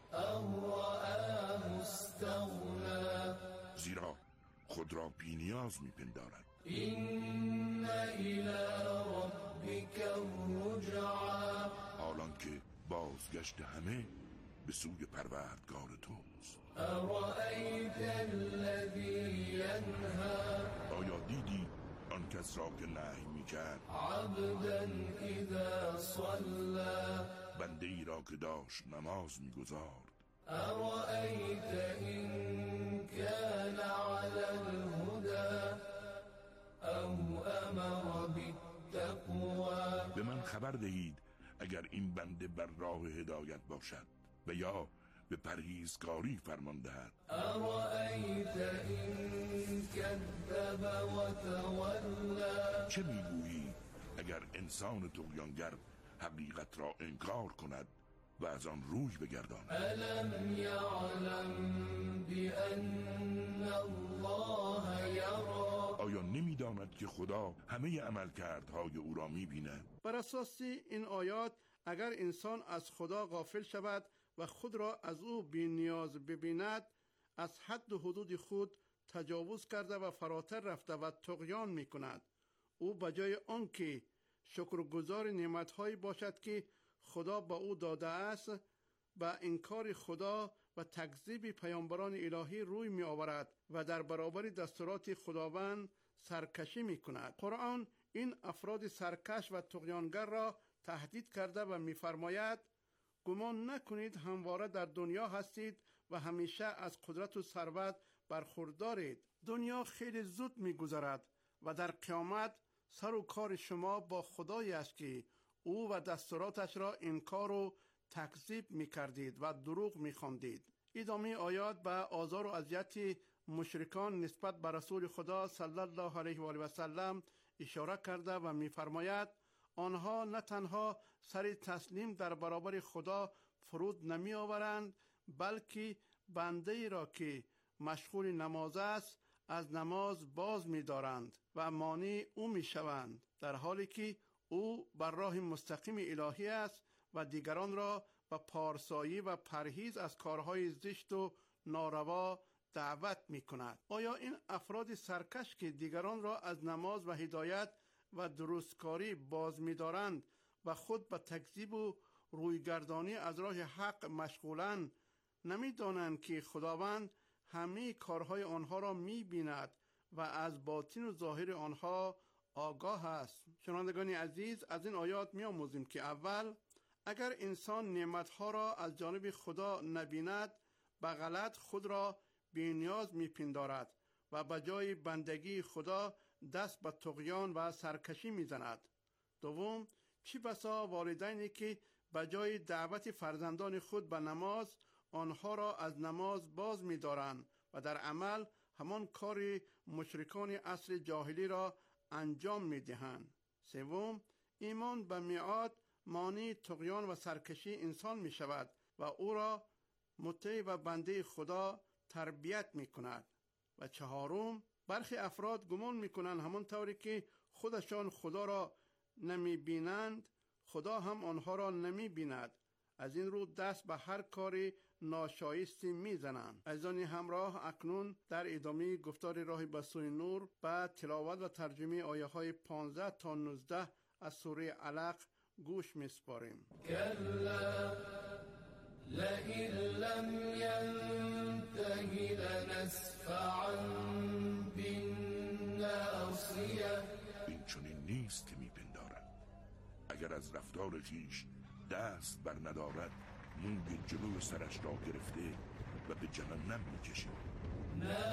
زیرا خود را بی‌نیاز می‌پندارد. این الی ربک الرجعی، حالان که بازگشت همه به سوی پروردگار توست. ارأیت الذی ینهی، آیا دیدی آن کس را که نهی می‌کرد؟ عبدا اذا صلی، بنده ای را که داشت نماز می‌گزارد. ارأیت این کان علی الهدی او امر بالتقوی، به من خبر دهید اگر این بنده بر راه هدایت باشد و یا به پرهیزکاری فرمان دهد. ارأیت این کذب و تولی، چه میگویی اگر انسان طغیانگر حقیقت را انکار کند و از آن روی بگرداند؟ الم یعلم بان الله یری، آیا نمیداند که خدا همه عملکردهای او را میبیند؟ بر اساس این آیات اگر انسان از خدا غافل شود و خود را از او بی نیاز ببیند، از حد و حدود خود تجاوز کرده و فراتر رفته و طغیان می کند. او بجای آنکه شکرگزار نعمت‌هایی باشد که خدا به او داده است، به انکار خدا و تکذیب پیامبران الهی روی می آورد و در برابر دستورات خداوند سرکشی می کند. قرآن این افراد سرکش و طغیانگر را تهدید کرده و می فرماید گمان نکنید همواره در دنیا هستید و همیشه از قدرت و ثروت برخوردارید. دنیا خیلی زود می گذرد و در قیامت سر و کار شما با خدایی است که او و دستوراتش را انکار و تکذیب می کردید و دروغ می خواندید. ادامه آیات به آزار و اذیت مشرکان نسبت به رسول خدا صلی الله علیه و آله و سلم اشاره کرده و می فرماید آنها نه تنها سر تسلیم در برابر خدا فرود نمی آورند، بلکه بنده ای را که مشغول نماز است از نماز باز می دارند و مانع او می شوند، در حالی که او بر راه مستقیم الهی است و دیگران را به پارسایی و پرهیز از کارهای زشت و ناروا دعوت می کند. آیا این افراد سرکش که دیگران را از نماز و هدایت و درستکاری باز می دارند و خود به تکذیب و رویگردانی از راه حق مشغولند، نمی دانند که خداوند همه کارهای آنها را می بیند و از باطن و ظاهر آنها آگاه است؟ شنوندگان عزیز، از این آیات می آموزیم که اول، اگر انسان نعمتها را از جانب خدا نبیند، به غلط خود را بی‌نیاز می پندارد و به جای بندگی خدا دست به طغیان و سرکشی می زند. دوم، چی بسا والدینی که به جای دعوت فرزندان خود به نماز آنها را از نماز باز می دارند و در عمل همان کار مشرکان عصر جاهلی را انجام می دهند. سوم، ایمان به میعاد مانع طغیان و سرکشی انسان می شود و او را مطیع و بنده خدا تربیت می کند. و چهارم، برخی افراد گمان می کنند همون طوری که خودشان خدا را نمی بینند، خدا هم آنها را نمی بیند. از این رو دست به هر کار ناشایستی می زنند. عزیزان همراه، اکنون در ادامه گفتار راه به سوی نور به تلاوت و ترجمه آیه های پانزده تا نوزده از سوره علق گوش می سپاریم. کلا لئن لم ینتهی لنسفعا بالناصیه. این چنین نیست که می پندارد. اگر از رفتار خویش دست بر ندارد، موی جلو سرش را گرفته و به جهنم می کشید.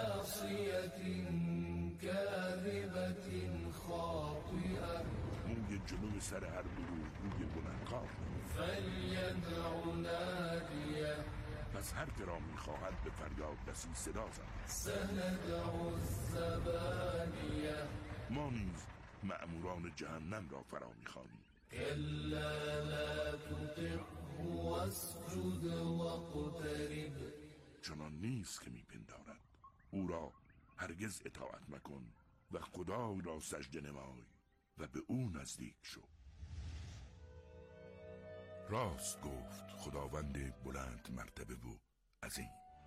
ناصیة کاذبة خاطئة. موی روی جلو سر هر دروغگوی بلندکار. فلیدع نادیه، پس هر که را میخواهد به فریاد رسی صدا زند. سندع الزبانیه، ما نیز مأموران جهنم را فرا میخوانیم. کلا لا تطعه واسجد واقترب، چنان نیست که میپندارد. او را هرگز اطاعت مکن و خدای را سجده نمای و به او نزدیک شو. راست گفت خداوند بلند مرتبه و عظیم.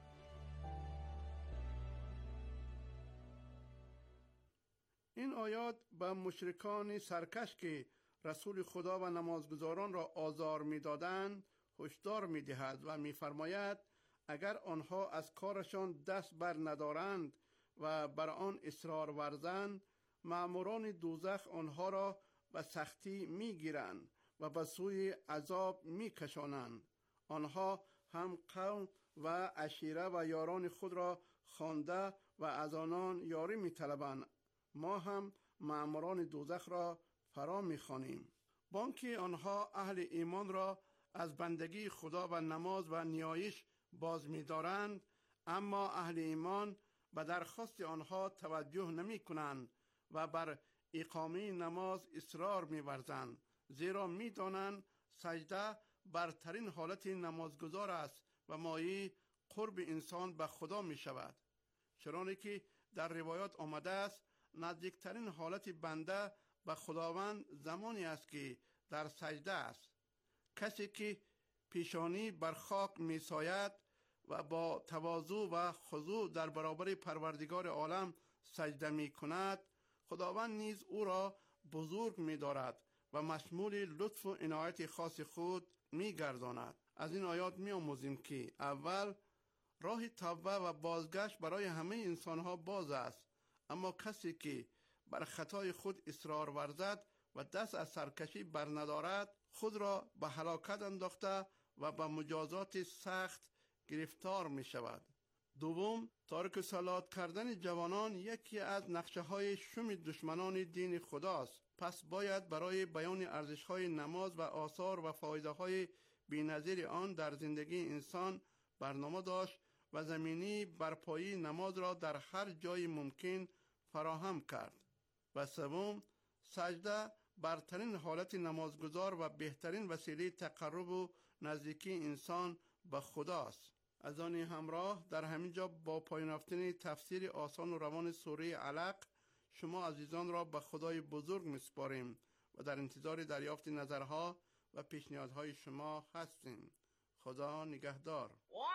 این آیات به مشرکان سرکش که رسول خدا و نمازگزاران را آزار می‌دادند هشدار می‌دهد و می‌فرماید اگر آنها از کارشان دست بر ندارند و بر آن اصرار ورزند، مأموران دوزخ آنها را به سختی می‌گیرند و به سوی عذاب می‌کشانند. آنها هم قوم و عشیره و یاران خود را خوانده و از آنان یاری می‌طلبند. ما هم مأموران دوزخ را فرا می‌خوانیم. بانکه آنها اهل ایمان را از بندگی خدا و نماز و نیایش باز می‌دارند، اما اهل ایمان به درخواست آنها توجه نمی‌کنند و بر اقامه نماز اصرار می‌ورزند، زیرا می‌دانند سجده برترین حالت نمازگزار است و مایه قرب انسان به خدا می‌شود. چنانکه که در روایات آمده است نزدیکترین حالت بنده به خداوند زمانی است که در سجده است. کسی که پیشانی بر خاک می‌ساید و با تواضع و خضوع در برابر پروردگار عالم سجده می‌کند، خداوند نیز او را بزرگ می‌دارد و مشمول لطف و عنایت خاص خود می‌گرداند. از این آیات می‌آموزیم که اول راه توبه و بازگشت برای همه انسان‌ها باز است، اما کسی که بر خطای خود اصرار ورزد و دست از سرکشی بر ندارد خود را به هلاکت انداخته و به مجازات سخت گرفتار می شود. دوم، تارک صلات کردن جوانان یکی از نقشه های شوم دشمنان دین خداست. پس باید برای بیان ارزش های نماز و آثار و فایده های بی‌نظیر آن در زندگی انسان برنامه داشت و زمینی برپایی نماز را در هر جای ممکن فراهم کرد. و سوم، سجده برترین حالت نمازگزار و بهترین وسیله تقرب و نزدیکی انسان به خداست. از آن همراه در همین جا با پایان یافتن تفسیر آسان و روان سوره علق شما عزیزان را به خدای بزرگ می‌سپاریم و در انتظار دریافت نظرها و پیشنهادهای شما هستیم. خدا نگهدار.